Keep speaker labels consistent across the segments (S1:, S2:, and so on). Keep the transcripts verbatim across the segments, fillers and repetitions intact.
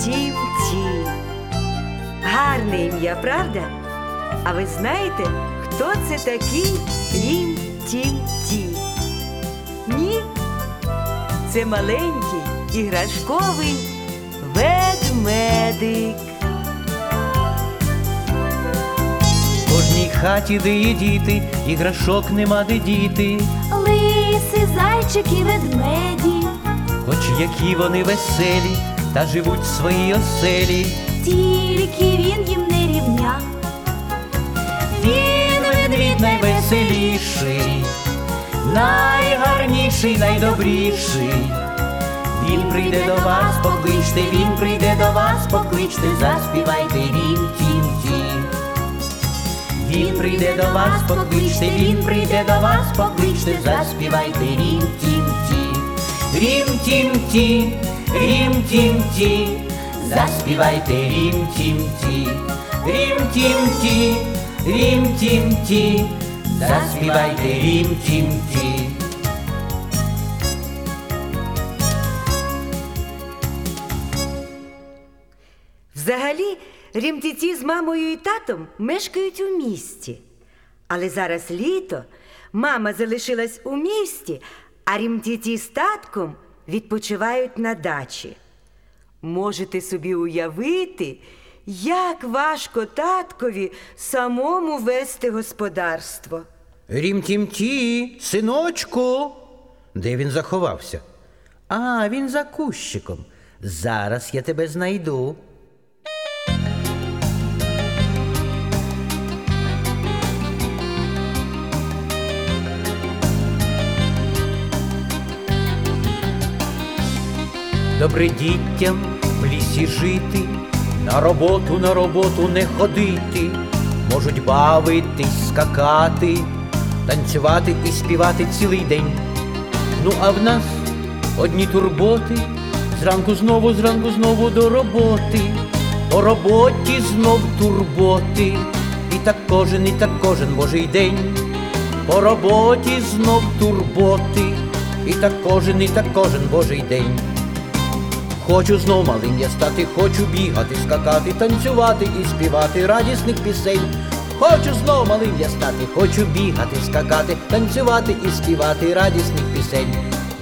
S1: Рім-тім-ті. Гарне ім'я, правда? А ви знаєте, хто це такий Рім-тім-ті? Ні? Це маленький іграшковий ведмедик.
S2: В кожній хаті, де є діти, іграшок нема де діти.
S3: Лиси, зайчики, ведмеді,
S2: Хоч які вони веселі, та живуть в своїй оселі.
S3: тільки він їм не рівня.
S2: Він ведмідь найвеселіший, найгарніший, найдобріший. Він прийде до вас, покличте, він прийде до вас, покличте, заспівайте рім-тім-ті. Він прийде до вас, покличте, він прийде до вас, покличте, заспівайте рім-тім-ті. Рім-тім-ті, рім-тім-ті, заспівайте рім-тім-ті. Рім-тім-ті, рім-тім-ті, заспівайте рім-тім-ті.
S1: Взагалі, Рім-ті-ті з мамою і татом мешкають у місті. Але зараз літо, мама залишилась у місті, а Рім-ті-ті з татком відпочивають на дачі. Можете собі уявити, як важко таткові самому вести господарство.
S2: Рім-тім-ті, синочку. Де він заховався? А, він за кущиком. Зараз я тебе знайду. Добре дітям в лісі жити, на роботу, на роботу не ходити. Можуть бавитись, скакати, танцювати і співати цілий день. Ну а в нас одні турботи, зранку знову, зранку знову до роботи. По роботі знов турботи, і так кожен, і так кожен божий день. По роботі знов турботи, і так кожен, і так кожен божий день. Хочу знов малим я стати, хочу бігати, скакати, танцювати і співати радісних пісень. Хочу знов малим я стати, хочу бігати, скакати, танцювати і співати радісних пісень.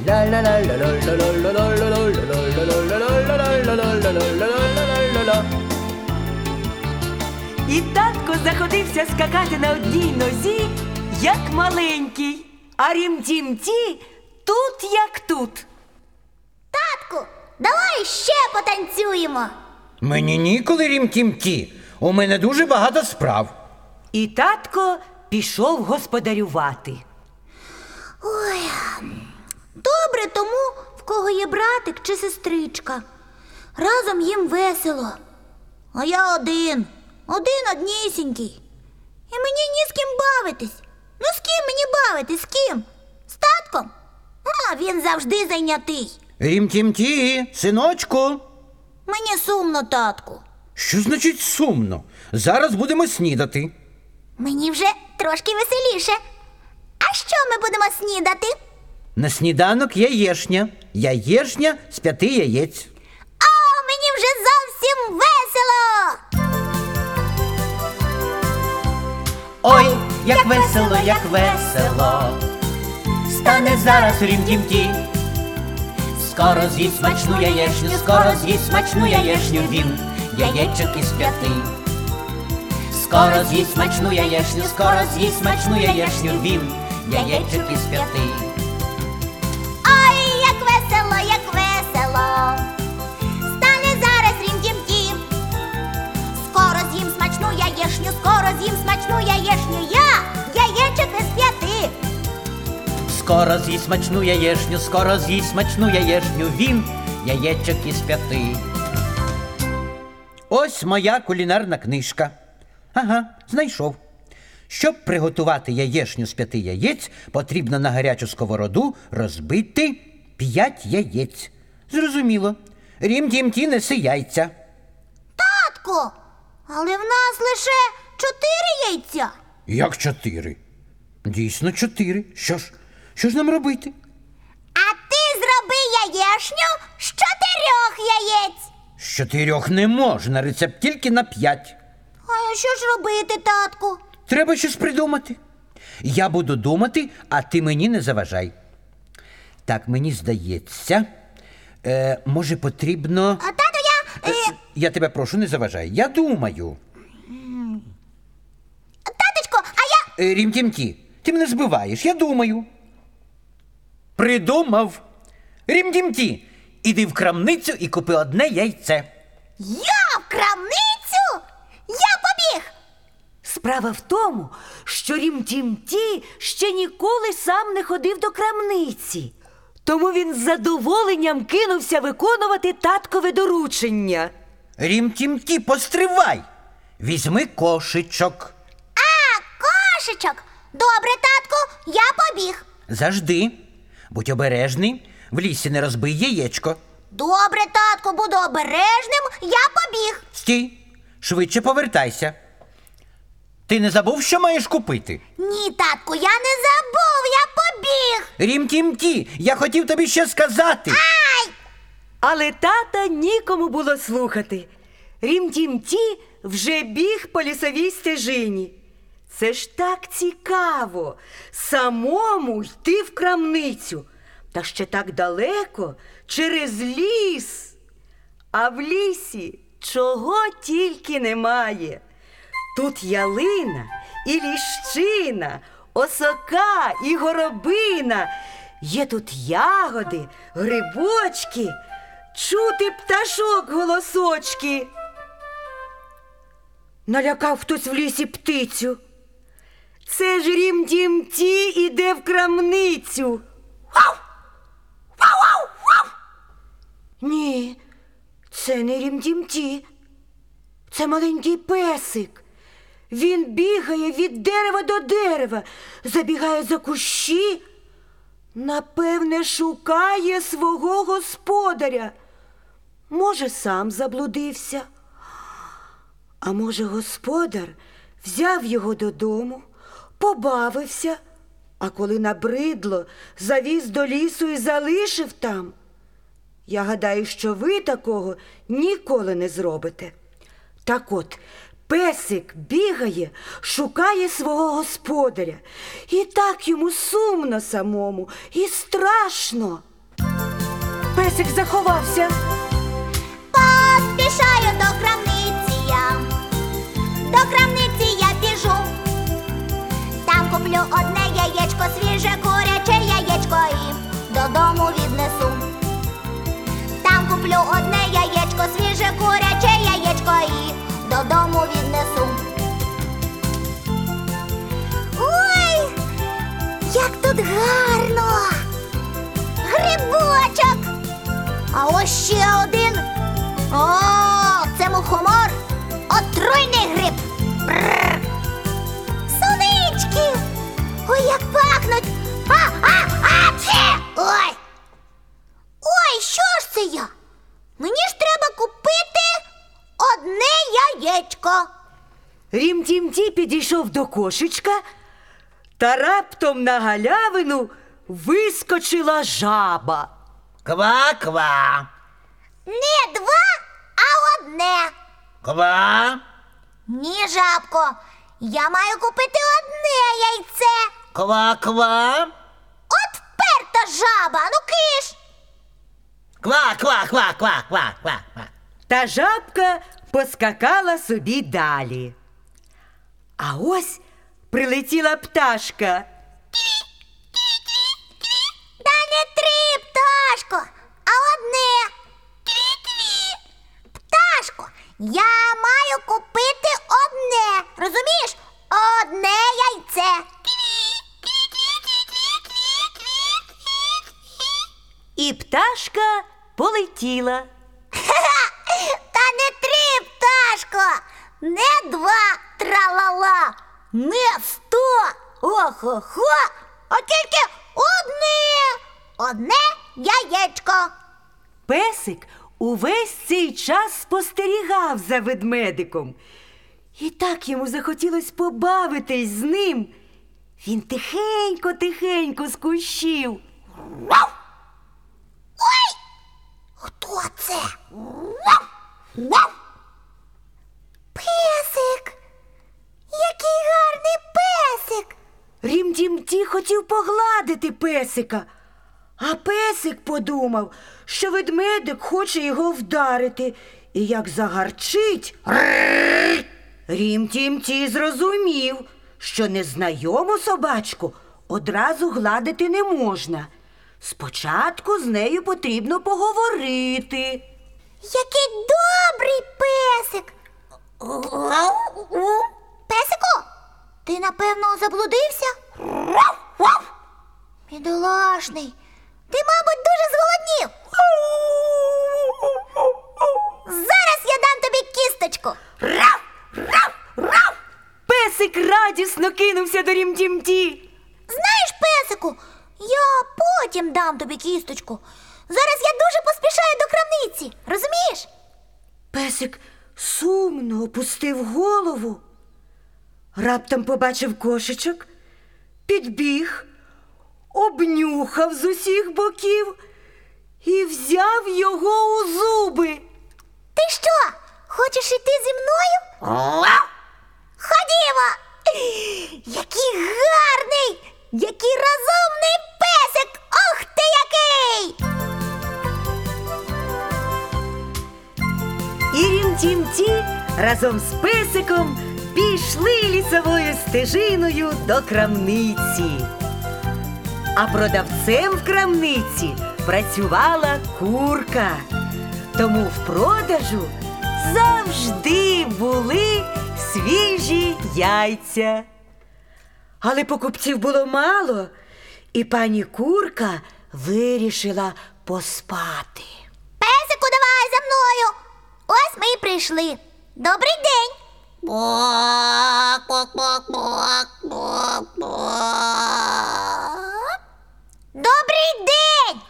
S1: І татко заходився скакати на одній нозі, як маленький, а Рім-тім-ті тут як тут.
S3: Татку, давай ще потанцюємо.
S2: Мені ніколи, Рім-тім-ті, у мене дуже багато справ.
S1: І татко пішов господарювати.
S3: Ой, добре тому, в кого є братик чи сестричка. Разом їм весело. А я один, один однісінький. І мені ні з ким бавитись. Ну з ким мені бавитись, з ким? З татком? А він завжди зайнятий.
S2: Рім-тім-ті, синочку.
S3: Мені сумно, татку.
S2: Що значить сумно? Зараз будемо снідати.
S3: Мені вже трошки веселіше. А що ми будемо снідати?
S2: На сніданок яєшня. Яєшня з п'яти яєць.
S3: А мені вже зовсім весело.
S2: Ой, як весело, як весело. Стане зараз Рім-тім-ті. Скоро з'їсть смачну яєшню, скоро з'їсть смачну яєшню він, яєчок із п'яти. Скоро з'їсть смачну яєшню, скоро з'їсть смачну яєшню він, яєчок із п'яти.
S3: Ой, як весело, як весело. Стане зараз Рім-тім-ті. Скоро з'їм смачну яєшню, скоро з'їм смачну яєшню я, яєчок із п'яти.
S2: Скоро з'їсть смачну яєшню, скоро з'їсть смачну яєшню він, яєчок із п'яти. Ось моя кулінарна книжка. Ага, знайшов. Щоб приготувати яєшню з п'яти яєць, потрібно на гарячу сковороду розбити п'ять яєць. Зрозуміло. Рім-тім-ті, неси яйця.
S3: Татку, але в нас лише чотири яйця.
S2: Як чотири? Дійсно чотири. Що ж? Що ж нам робити?
S3: А ти зроби яєшню з чотирьох яєць.
S2: З Чотирьох не можна, рецепт тільки на п'ять.
S3: А що ж робити, татку?
S2: Треба щось придумати. Я буду думати, а ти мені не заважай. Так, мені здається, е, може потрібно...
S3: А тато, я... Е,
S2: Я тебе прошу, не заважай. Я думаю.
S3: таточко, а я...
S2: Е, Рім-тім-ті, ти мене збиваєш, я думаю. Придумав. Рім-тім-ті, іди в крамницю і купи одне яйце.
S3: Я в крамницю? Я побіг!
S1: Справа в тому, що Рім-тім-ті ще ніколи сам не ходив до крамниці. Тому він з задоволенням кинувся виконувати таткове доручення.
S2: Рім-тім-ті, постривай. Візьми кошечок.
S3: А, кошечок! Добре, татку, я побіг.
S2: Завжди. Будь обережний, в лісі не розбий яєчко.
S3: Добре, татку, буду обережним, я побіг.
S2: Стій, швидше повертайся. Ти не забув, що маєш купити?
S3: Ні, татку, я не забув, я побіг.
S2: Рім-тім-ті, я хотів тобі ще сказати.
S3: Ай!
S1: Але тата нікому було слухати. Рім-тім-ті вже біг по лісовій стежині. Це ж так цікаво самому йти в крамницю. Та ще так далеко, через ліс. А в лісі чого тільки немає. Тут ялина і ліщина, осока і горобина. Є тут ягоди, грибочки, чути пташок голосочки. Налякав хтось в лісі птицю. Це ж Рім-тім-ті іде в крамницю. Вау! Вау-вау-вау! Ні, це не Рім-тім-ті. Це маленький песик. Він бігає від дерева до дерева, забігає за кущі. Напевне, шукає свого господаря. Може, сам заблудився. А може, господар взяв його додому, побавився, а коли набридло, завіз до лісу і залишив там. Я гадаю, що ви такого ніколи не зробите. Так от, песик бігає, шукає свого господаря. І так йому сумно самому, і страшно. Песик заховався.
S3: Поспішаю до крамниці я, до крамниці я біжу. Там куплю одне яєчко, свіже куряче яєчко і додому віднесу. Там куплю одне яєчко, свіже куряче яєчко і додому віднесу. Ой, як тут гарно! Грибочок! А ось ще один. О, це мухомор. Отруйний гриб. Бррр. Сонички! Ой, як пахнуть! А, а, а, це! Ой! Ой, що ж це я? Мені ж треба купити одне яєчко.
S1: Рім-тім-ті підійшов до кошечка, та раптом на галявину вискочила жаба.
S2: Ква-ква.
S3: Не два, а одне.
S2: Ква.
S3: Ні, жабко, я маю купити одне яйце.
S2: Ква-ква.
S3: От вперта жаба, ну киш.
S2: Ква-ква-ква-ква-ква-ква.
S1: Та жабка поскакала собі далі. А ось прилетіла пташка.
S3: Та не три, пташко, а одне. Пташко, я маю купити одне. Розумієш? Одне яйце.
S1: І пташка полетіла.
S3: Та не три, пташко, не два, тралала, не сто, охо-хо, а тільки одне, одне яєчко.
S1: Песик увесь цей час спостерігав за ведмедиком. І так йому захотілось побавитись з ним. Він тихенько-тихенько з кущів.
S3: Ой, хто це? Песик! Який гарний песик!
S1: Рім-Тім-Ті хотів погладити песика, а песик подумав, що ведмедик хоче його вдарити, і як загарчить, Рім-Тім-Ті зрозумів, що незнайому собачку одразу гладити не можна. Спочатку з нею потрібно поговорити.
S3: Який добрий песик! Песику, ти, напевно, заблудився? Бідолашний, ти, мабуть, дуже зголоднів. Зараз я дам тобі кісточку.
S1: Песик радісно кинувся до Рім-Тім-Ті.
S3: Знаєш, песику, я потім дам тобі кісточку. Зараз я дуже поспішаю до крамниці, розумієш?
S1: Песик сумно опустив голову. Раптом побачив кошечок, підбіг, обнюхав з усіх боків і взяв його у зуби.
S3: Ти що, хочеш іти зі мною? Ходімо! Який гарний! Який розумний песик! Ох ти який!
S1: І Рім-Тім-Ті разом з песиком пішли лісовою стежиною до крамниці. А продавцем в крамниці працювала курка. Тому в продажу завжди були свіжі яйця. Але покупців було мало, і пані курка вирішила поспати.
S3: Песику, давай за мною! Ось ми і прийшли. Добрий день! Добрий день!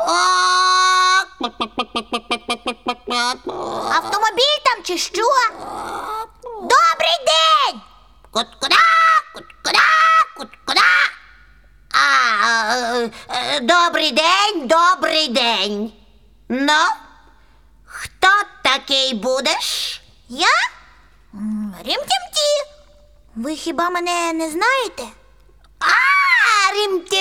S3: Автомобіль там чи що? Добрий день!
S4: Кут-куда, кут-куда, кут-куда. А, е, е, добрий день, добрий день. Ну, хто такий будеш?
S3: Я? М, Рім-Тім-Ті. Ви хіба мене не знаєте?
S4: А,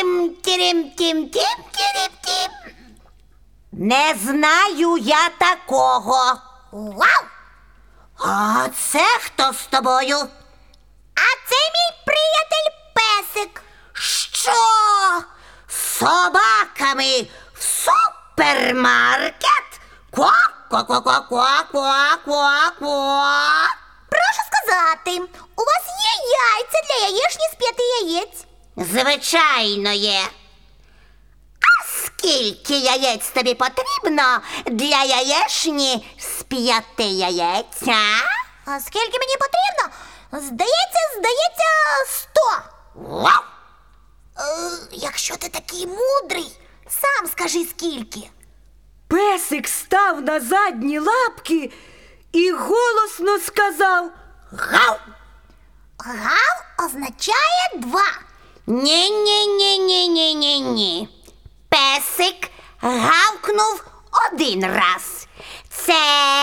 S4: рім-тім-тірім-тім-тім-тірім-тім. Не знаю я такого.
S3: Вау!
S4: А це хто з тобою?
S3: А це мій приятель песик.
S4: Що? З собаками в супермаркет? Ква-ква-ква-ква-ква-ква-ква.
S3: Прошу сказати, у вас є яйця для яєшні з п'яти яєць?
S4: Звичайно є. А скільки яєць тобі потрібно для яєшні з п'яти яєць, а?
S3: А скільки мені потрібно? Здається, здається, сто.
S4: Вау!
S3: Е, якщо ти такий мудрий, сам скажи скільки.
S1: Песик став на задні лапки і голосно сказав:
S4: Гав!
S3: Гав означає два.
S4: Ні-ні-ні-ні-ні-ні-ні. Песик гавкнув один раз. Це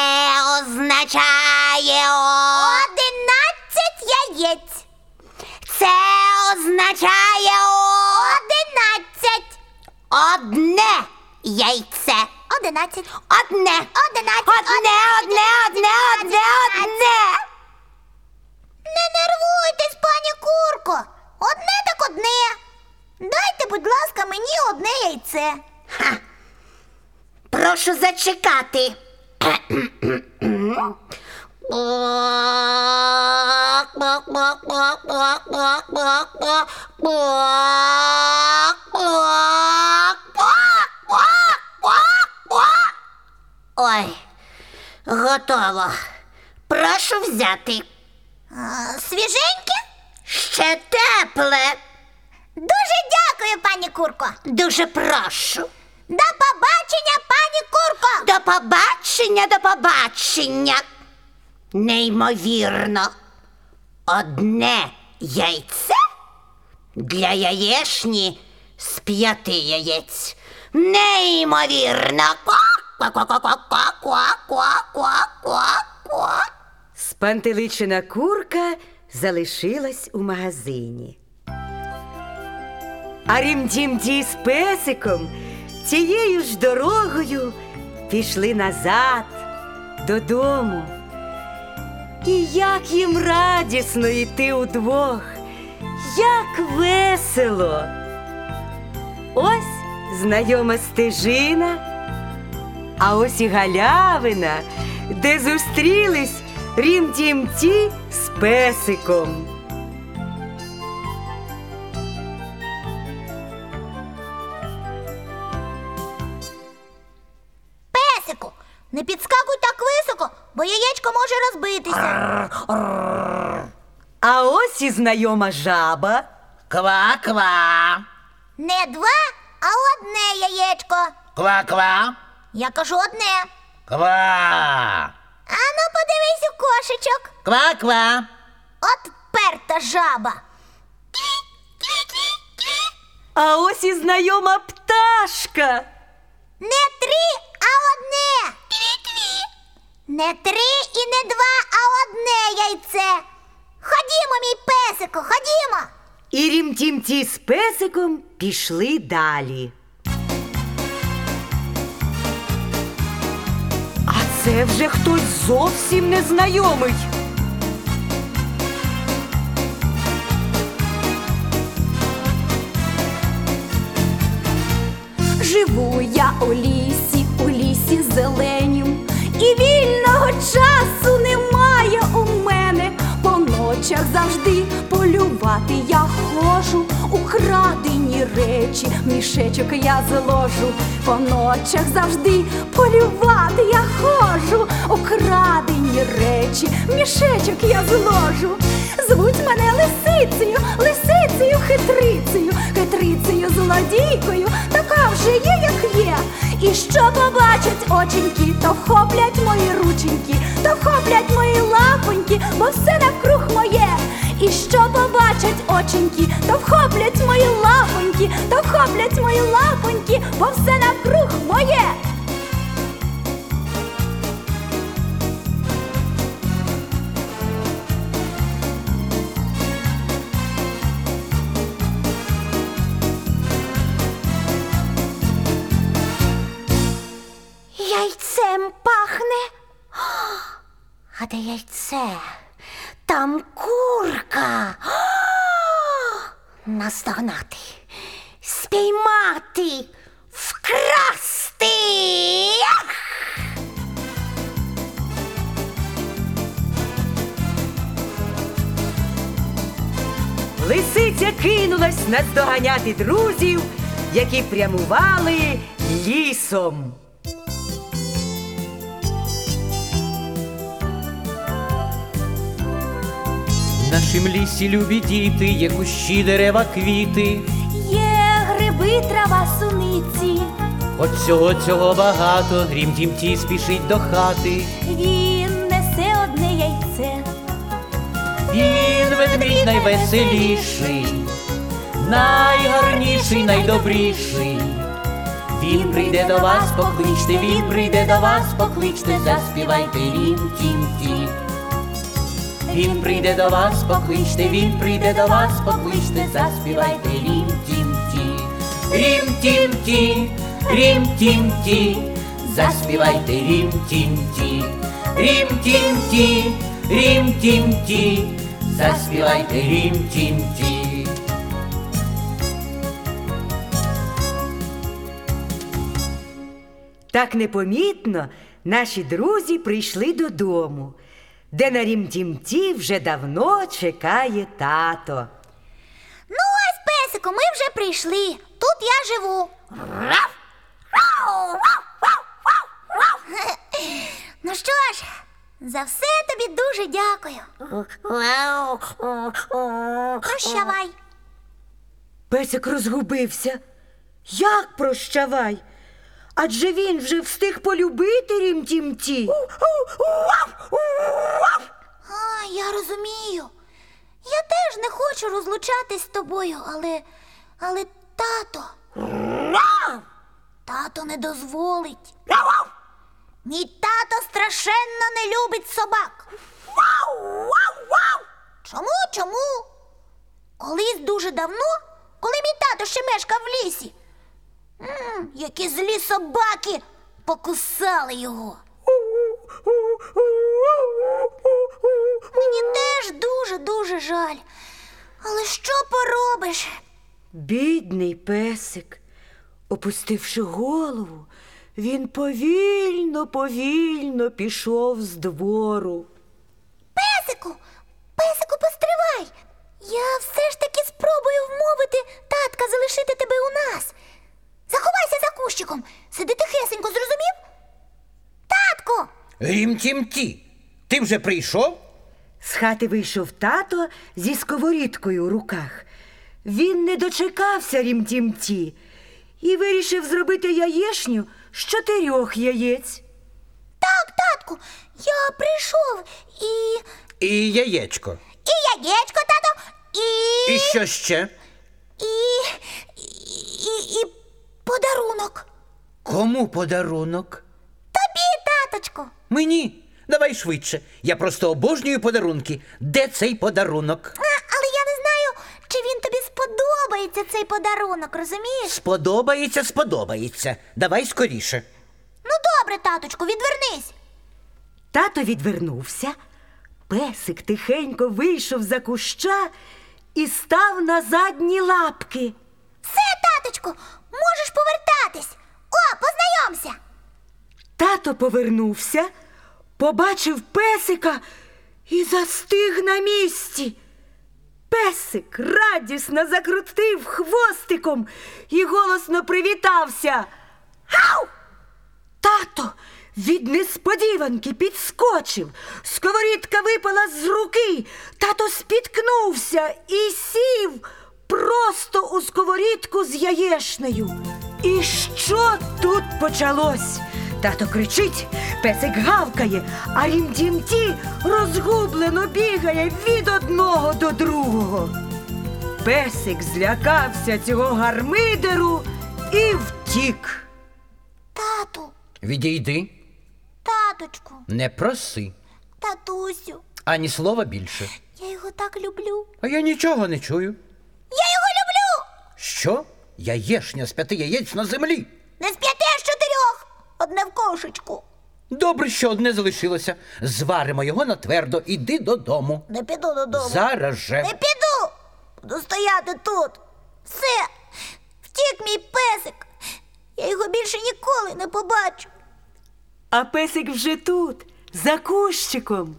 S4: означає о...
S3: Одинадцять яєць.
S4: Це означає о...
S3: Одинадцять.
S4: Одне яйце.
S3: Одинадцять.
S4: Одне.
S3: Одинадцять.
S4: Одне, одне, одне, одне, одне.
S3: Не нервуйтесь, пані курко. Одне так одне. Дайте, будь ласка, мені одне яйце.
S4: Ха. Прошу зачекати. Ой, готово. Прошу взяти.
S3: А, свіженьке?
S4: Ще тепле.
S3: Дуже дякую, пані курко.
S4: Дуже прошу.
S3: До побачення, пані курко.
S4: До побачення, до побачення. Неймовірно. Одне яйце для яєшні з п'яти яєць. Неймовірно. Ква-ква-ква-ква-ква-ква-ква-ква.
S1: Спантеличена курка залишилась у магазині. А Рім-Тім-Ті з песиком цією ж дорогою пішли назад, додому. І як їм радісно йти удвох, як весело! Ось знайома стежина, а ось і галявина, де зустрілись Рім-Тім-Ті з песиком.
S3: Песику, не підскакуй так високо, бо яєчко може розбитися.
S1: А ось і знайома жаба.
S4: Ква-ква.
S3: Не два, а одне яєчко.
S4: Ква-ква.
S3: Я кажу одне.
S4: Ква.
S3: Ану, подивись у кошечок.
S4: Ква-ква.
S3: От перта жаба.
S1: А ось і знайома пташка.
S3: Не три, а одне. Не три і не два, а одне яйце. Ходімо, мій песику, ходімо.
S1: І Рім-Тім-Ті з песиком пішли далі. А це вже хтось зовсім незнайомий.
S5: Живу я у лісі, у лісі зеленім, і вільного часу немає у мене. По ночах завжди полювати я ходжу, украдені речі в мішечок я зложу. По ночах завжди полювати я ходжу, украдені речі в мішечок я зложу. Звуть мене лисицею, лисицею хитрицею, хитрицею злодійкою, така вже є, як є. І що побачать оченьки, то вхоплять мої рученьки, то вхоплять мої лапоньки, бо все навкруг моє. І що побачать оченьки, то вхоплять мої лапоньки, то вхоплять мої лапоньки, бо все навкруг моє.
S4: Яйцем пахне. А де яйце? Там курка. Наздогнати, спіймати, вкрасти.
S1: Лисиця кинулась наздоганяти друзів, які прямували лісом.
S2: В нашім лісі, любі діти, є кущі, дерева, квіти.
S5: Є гриби, трава, суниці,
S2: От цього цього багато, Рім-Тім-Ті спішить до хати.
S5: він несе одне яйце.
S2: Він ведмідь найвеселіший, найгарніший, найдобріший. Він прийде до вас, покличте, він прийде до вас, покличте, заспівайте Рім-Тім-Ті. Він прийде до вас, покличте, він прийде до вас, покличте, заспівайте Рім-Тім-Ті. Рім-Тім-Ті, Рім-Тім-Ті, заспівайте Рім-Тім-Ті. Рім-Тім-Ті, Рім-Тім-Ті, заспівайте Рім-Тім-Ті.
S1: Так непомітно наші друзі прийшли додому, де на Рім-Тім-Ті вже давно чекає тато.
S3: Ну ось, песику, ми вже прийшли. Тут я живу. Ну що ж, за все тобі дуже дякую. Прощавай.
S1: Песик розгубився. Як прощавай? Адже він вже встиг полюбити Рім-Тім-Ті.
S3: А, я розумію. Я теж не хочу розлучатись з тобою, але, але тато, тато не дозволить. Мій тато страшенно не любить собак. Чому, чому? Колись дуже давно, коли мій тато ще мешкав в лісі, м, які злі собаки покусали його. Мені теж дуже-дуже жаль. Але що поробиш?
S1: Бідний песик, опустивши голову, він повільно, повільно пішов з двору.
S3: Песику, песику, постривай. Я все ж таки спробую вмовити татка залишити тебе у нас. Заховайся за кущиком, сиди тихесенько, зрозумів? Татку!
S2: Рім-тім-ті, ти вже прийшов?
S1: З хати вийшов тато зі сковорідкою у руках. Він не дочекався Рім-тім-ті і вирішив зробити яєшню з чотирьох яєць.
S3: Так, татку, я прийшов і...
S2: І яєчко.
S3: І яєчко, тато, і...
S2: І що ще?
S3: І... І... І подарунок.
S2: Кому подарунок?
S3: Тобі, таточку.
S2: Мені. Давай швидше. Я просто обожнюю подарунки. Де цей подарунок?
S3: А, але я не знаю, чи він тобі сподобається, цей подарунок, розумієш?
S2: Сподобається, сподобається. Давай скоріше.
S3: Ну добре, таточку, відвернись.
S1: Тато відвернувся, песик тихенько вийшов за куща і став на задні лапки.
S3: Все, таточку, можеш повертатись. О, познайомся.
S1: Тато повернувся, побачив песика і застиг на місці. Песик радісно закрутив хвостиком і голосно привітався. Гав! Тато від несподіванки підскочив. Сковорідка випала з руки. Тато спіткнувся і сів просто у сковорідку з яєшнею. І що тут почалось? Тато кричить, песик гавкає, а Рім-тім-ті розгублено бігає від одного до другого. Песик злякався цього гармидеру і втік.
S3: Тату,
S2: Відійди.
S3: таточку,
S2: Не проси.
S3: татусю,
S2: Ані слова більше.
S3: я його так люблю.
S2: А я нічого не чую.
S3: Я його люблю!
S2: Що? Яєшня з п'яти яєць на землі.
S3: Не з п'яти, а з чотирьох. Одне в кошечку.
S2: Добре, що одне залишилося. Зваримо його на твердо. Іди додому.
S3: Не піду додому.
S2: Зараз же.
S3: Не піду. Буду стояти тут. Все. Втік мій песик. Я його більше ніколи не побачу.
S1: А песик вже тут, за кущиком.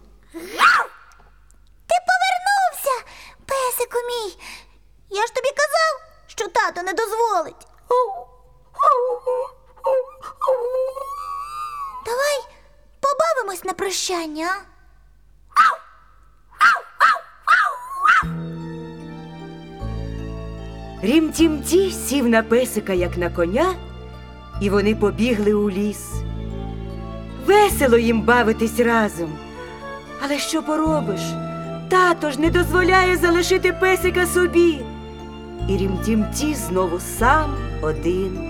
S3: Ти повернувся, песику мій. Я ж тобі казав, що тато не дозволить. Давай побавимось на прощання, а?
S1: Рім-тім-ті сів на песика, як на коня, і вони побігли у ліс. Весело їм бавитись разом. Але що поробиш? Тато ж не дозволяє залишити песика собі. І Рім-тім-ті знову сам один.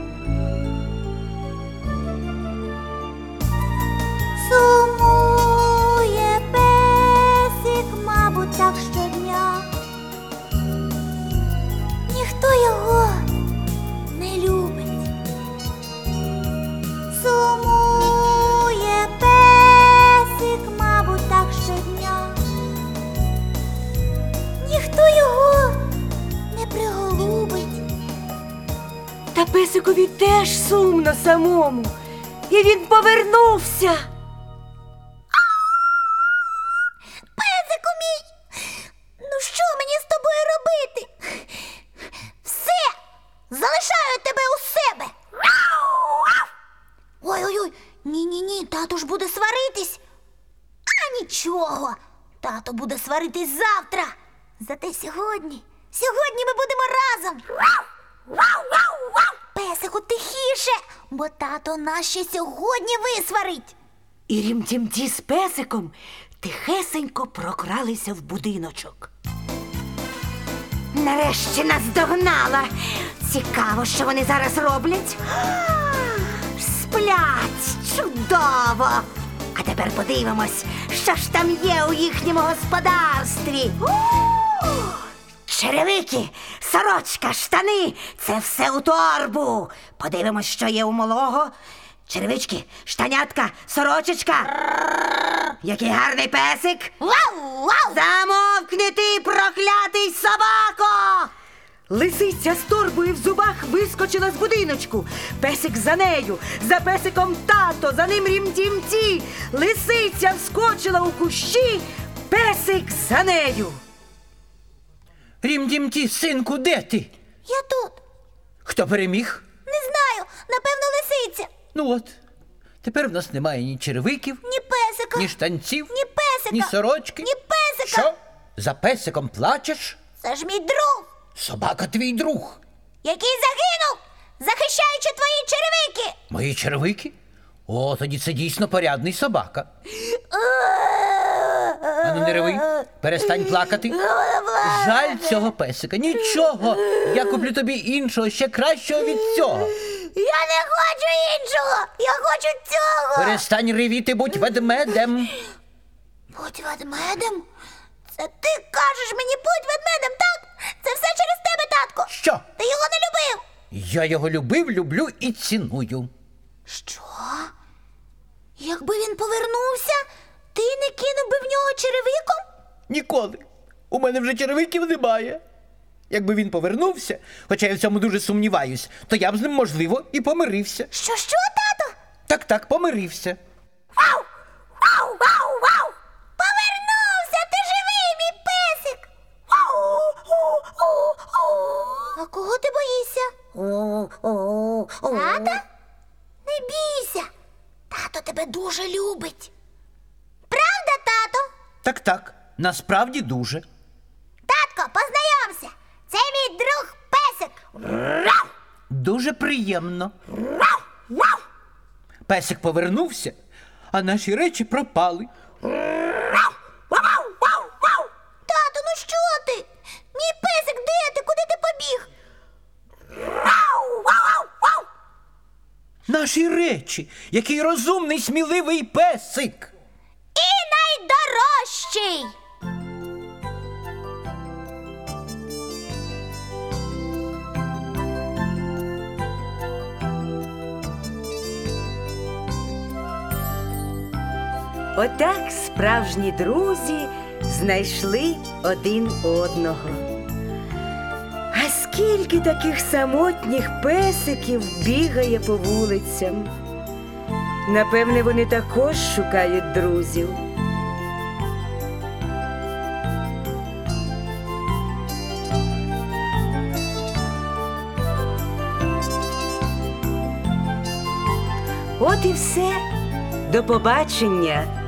S3: Сумує песик, мабуть, так щодня. Ніхто його не любить. Сумує песик, мабуть, так щодня. Ніхто його не приголубить.
S1: Та песикові теж сумно самому. І він повернувся.
S3: Песику мій! Ну що мені з тобою робити? Все! Залишаю тебе у себе! Ой-ой-ой, ні-ні-ні, тато ж буде сваритись. А нічого, тато буде сваритись завтра. Зате сьогодні, сьогодні ми будемо разом. Песику, тихіше, бо тато нас ще сьогодні висварить.
S1: І Рім-тім-ті з песиком тихесенько прокралися в будиночок.
S4: Нарешті нас догнала. Цікаво, що вони зараз роблять. Сплять чудово. А тепер тепер подивимось, що ж там є у їхньому господарстві. Черевики, сорочка, штани – це все у торбу. Подивимось, що є у малого. Черевички, штанятка, сорочечка. Який гарний песик.
S3: Вау, вау!
S4: Замовкни ти, проклятий собако!
S1: Лисиця з торбою в зубах вискочила з будиночку. Песик за нею, за песиком тато, за ним Рім-Тім-Ті. Лисиця вскочила у кущі, песик за нею.
S2: Рім-дім-ті, синку, де ти?
S3: Я тут.
S2: Хто переміг?
S3: Не знаю, напевно, лисиця.
S2: Ну от, тепер в нас немає ні черевиків,
S3: Ні песика.
S2: ні штанців,
S3: Ні песика.
S2: ні сорочки.
S3: Ні песика.
S2: Що? За песиком плачеш?
S3: Це ж мій друг,
S2: Собака твій друг.
S3: який загинув, захищаючи твої черевики.
S2: Мої черевики? О, тоді це дійсно порядний собака. Ану, не реви, перестань плакати. Жаль цього песика. Нічого, я куплю тобі іншого, ще кращого від цього.
S3: Я не хочу іншого, я хочу цього.
S2: Перестань ревіти, будь ведмедем.
S3: Будь ведмедем? Це ти кажеш мені будь ведмедем, так? Це все через тебе, татко.
S2: Що?
S3: Ти його не любив.
S2: Я його любив, люблю і ціную.
S3: Що? Якби він повернувся, ти не кинув би в нього черевиком?
S2: Ніколи. У мене вже черевиків немає. Якби він повернувся, хоча я в цьому дуже сумніваюсь, то я б з ним, можливо, і помирився.
S3: Що, що, тато?
S2: Так-так, помирився.
S3: Вау! Вау, вау, вау! Повернувся! Ти живий, мій песик! Вау! А кого ти боїшся? Тата? Не бійся! Тато тебе дуже любить. Правда, тато?
S2: Так-так, насправді дуже.
S3: Татко, познайомся! Це мій друг песик!
S2: Дуже приємно. Песик повернувся, а наші речі пропали.
S3: Тато, ну що ти? Мій песик, де ти? Куди ти побіг?
S2: Наші речі, який розумний, сміливий песик.
S3: І найдорожчий!
S1: Отак справжні друзі знайшли один одного. А скільки таких самотніх песиків бігає по вулицям? Напевне, вони також шукають друзів. От і все. До побачення!